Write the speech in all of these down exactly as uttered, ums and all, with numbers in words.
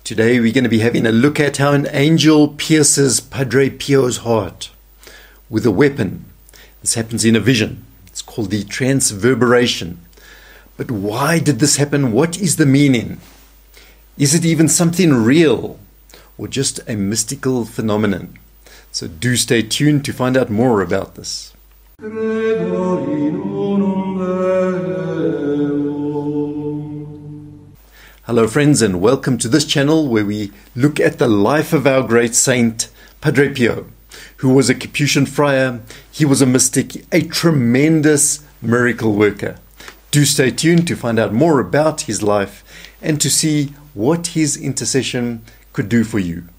Today we're going to be having a look at how an angel pierces Padre Pio's heart with a weapon. This happens in a vision. It's called the transverberation. But why did this happen? What is the meaning? Is it even something real or just a mystical phenomenon? So do stay tuned to find out more about this. Hello friends, and welcome to this channel where we look at the life of our great saint Padre Pio, who was a Capuchin friar. He was a mystic, a tremendous miracle worker. Do stay tuned to find out more about his life and to see what his intercession could do for you.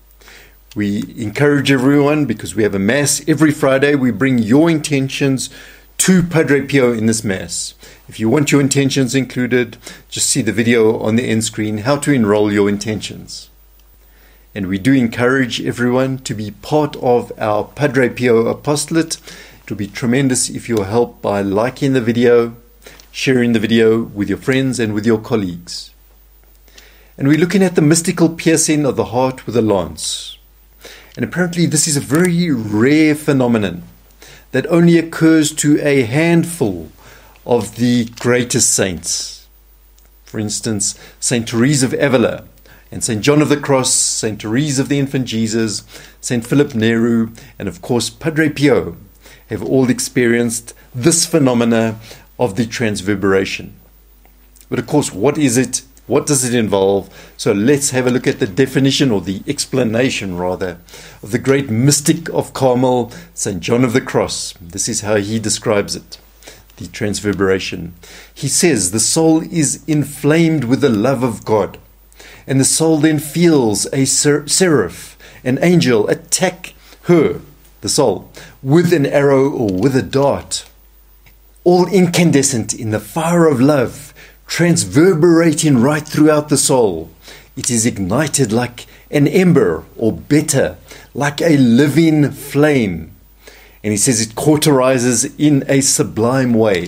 We encourage everyone, because we have a Mass every Friday, we bring your intentions to Padre Pio in this Mass. If you want your intentions included, just see the video on the end screen, how to enroll your intentions. And we do encourage everyone to be part of our Padre Pio apostolate. It will be tremendous if you'll help by liking the video, sharing the video with your friends and with your colleagues. And we're looking at the mystical piercing of the heart with a lance. And apparently this is a very rare phenomenon that only occurs to a handful of the greatest saints. For instance, Saint Therese of Avila and Saint John of the Cross, Saint Therese of the Infant Jesus, Saint Philip Neri, and of course Padre Pio have all experienced this phenomena of the transverberation. But of course, what is it? What does it involve? So let's have a look at the definition, or the explanation rather, of the great mystic of Carmel, Saint John of the Cross. This is how he describes it, the transverberation. He says the soul is inflamed with the love of God, and the soul then feels a ser- seraph, an angel, attack her, the soul, with an arrow or with a dart, all incandescent in the fire of love, transverberating right throughout the soul. It is ignited like an ember, or better, like a living flame. And he says it cauterizes in a sublime way.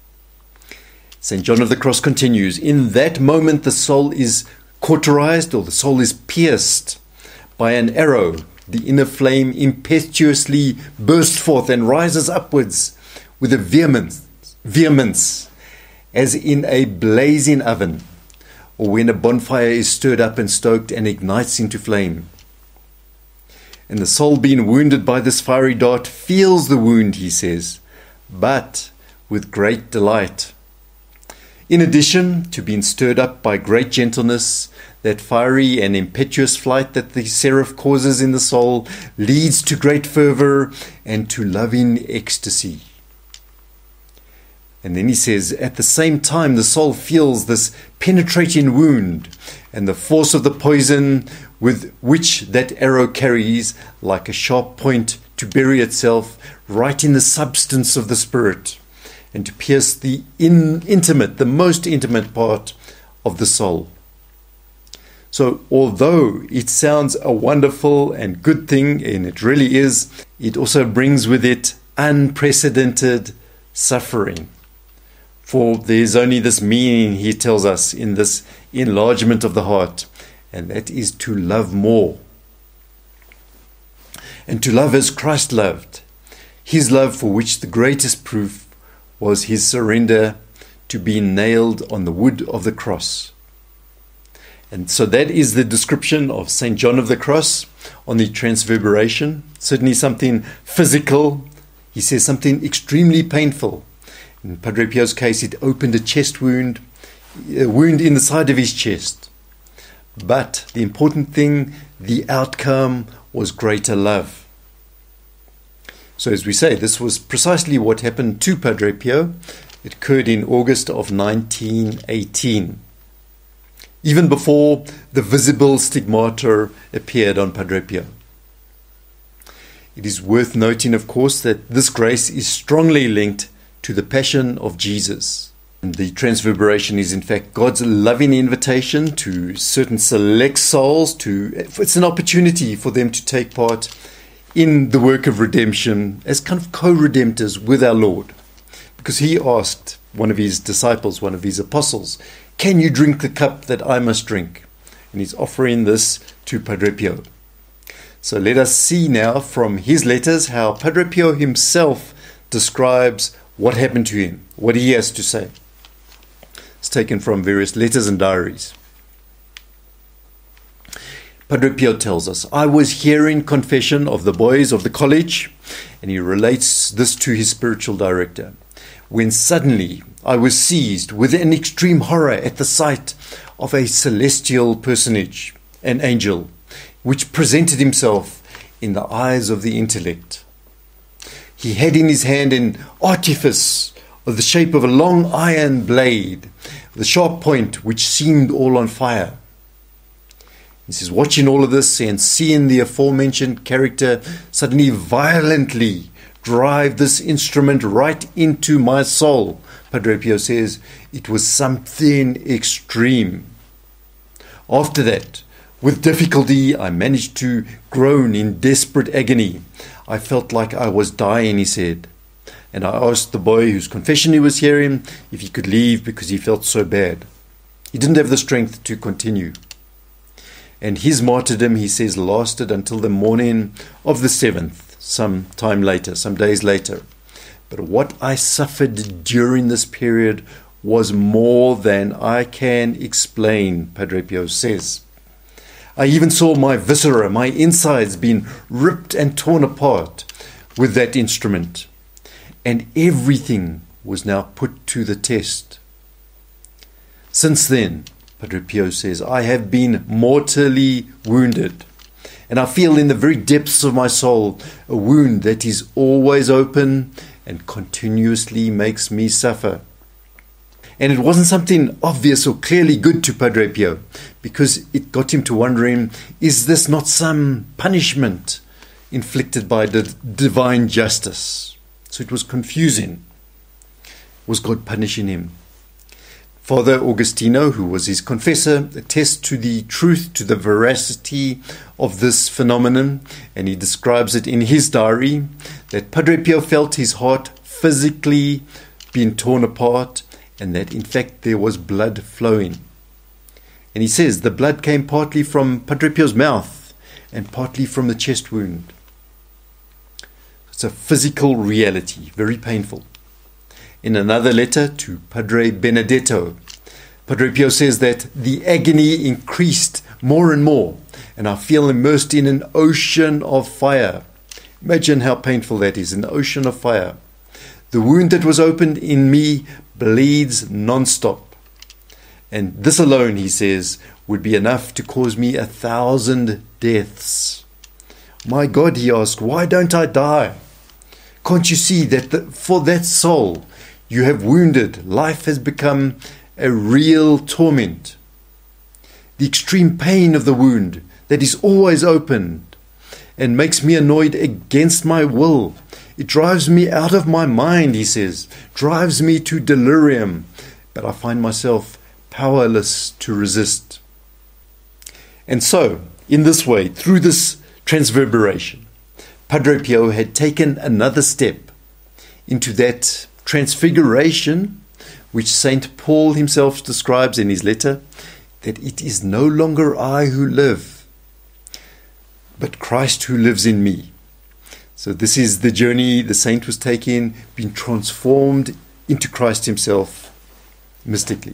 Saint John of the Cross continues, in that moment the soul is cauterized, or the soul is pierced by an arrow. The inner flame impetuously bursts forth and rises upwards with a vehemence, vehemence as in a blazing oven, or when a bonfire is stirred up and stoked and ignites into flame. And the soul, being wounded by this fiery dart, feels the wound, he says, but with great delight. In addition to being stirred up by great gentleness, that fiery and impetuous flight that the seraph causes in the soul leads to great fervor and to loving ecstasy. And then he says, at the same time, the soul feels this penetrating wound and the force of the poison with which that arrow carries, like a sharp point, to bury itself right in the substance of the spirit and to pierce the in, intimate, the most intimate part of the soul. So although it sounds a wonderful and good thing, and it really is, it also brings with it unprecedented suffering. For there is only this meaning, he tells us, in this enlargement of the heart, and that is to love more. And to love as Christ loved, his love for which the greatest proof was his surrender to be nailed on the wood of the cross. And so that is the description of Saint John of the Cross on the transverberation. Certainly something physical. He says something extremely painful. In Padre Pio's case, it opened a chest wound, a wound in the side of his chest. But the important thing, the outcome, was greater love. So as we say, this was precisely what happened to Padre Pio. It occurred in August of nineteen eighteen, even before the visible stigmata appeared on Padre Pio. It is worth noting, of course, that this grace is strongly linked to the passion of Jesus. And the transverberation is in fact God's loving invitation to certain select souls. To it's an opportunity for them to take part in the work of redemption as kind of co-redemptors with our Lord. Because he asked one of his disciples, one of his apostles, can you drink the cup that I must drink? and he's offering this to Padre Pio. So let us see now from his letters how Padre Pio himself describes what happened to him, what he has to say. It's taken from various letters and diaries. Padre Pio tells us, I was hearing confession of the boys of the college, and he relates this to his spiritual director, when suddenly I was seized with an extreme horror at the sight of a celestial personage, an angel, which presented himself in the eyes of the intellect. He had in his hand an artifice of the shape of a long iron blade, the sharp point which seemed all on fire. He says, watching all of this and seeing the aforementioned character suddenly violently drive this instrument right into my soul, Padre Pio says, it was something extreme. After that, with difficulty, I managed to groan in desperate agony. I felt like I was dying, he said. And I asked the boy whose confession he was hearing if he could leave because he felt so bad. He didn't have the strength to continue. And his martyrdom, he says, lasted until the morning of the seventh, some time later, some days later. But what I suffered during this period was more than I can explain, Padre Pio says. I even saw my viscera, my insides being ripped and torn apart with that instrument. And everything was now put to the test. Since then, Padre Pio says, I have been mortally wounded. And I feel in the very depths of my soul a wound that is always open and continuously makes me suffer. And it wasn't something obvious or clearly good to Padre Pio, because it got him to wondering, is this not some punishment inflicted by the divine justice? So it was confusing. Was God punishing him? Father Augustino, who was his confessor, attests to the truth, to the veracity of this phenomenon, and he describes it in his diary, that Padre Pio felt his heart physically being torn apart, and that in fact there was blood flowing. And he says the blood came partly from Padre Pio's mouth and partly from the chest wound. It's a physical reality, very painful. In another letter to Padre Benedetto, Padre Pio says that the agony increased more and more, and I feel immersed in an ocean of fire. Imagine how painful that is, an ocean of fire. The wound that was opened in me bleeds non-stop. And this alone, he says, would be enough to cause me a thousand deaths. My God, he asked, why don't I die? Can't you see that the, for that soul you have wounded, life has become a real torment? The extreme pain of the wound that is always opened and makes me annoyed against my will. It drives me out of my mind, he says, drives me to delirium, but I find myself powerless to resist. And so, in this way, through this transverberation, Padre Pio had taken another step into that transfiguration which Saint Paul himself describes in his letter, that it is no longer I who live, but Christ who lives in me. So this is the journey the saint was taking, being transformed into Christ himself mystically.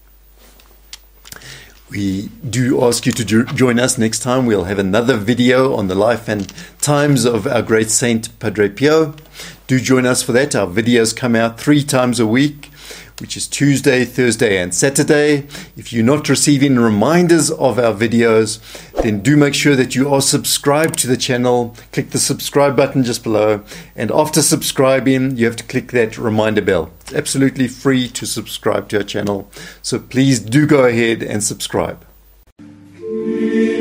We do ask you to jo- join us next time. We'll have another video on the life and times of our great saint Padre Pio. Do join us for that. Our videos come out three times a week, which is Tuesday, Thursday, and Saturday. If you're not receiving reminders of our videos, then do make sure that you are subscribed to the channel. Click the subscribe button just below. And after subscribing, you have to click that reminder bell. It's absolutely free to subscribe to our channel. So please do go ahead and subscribe.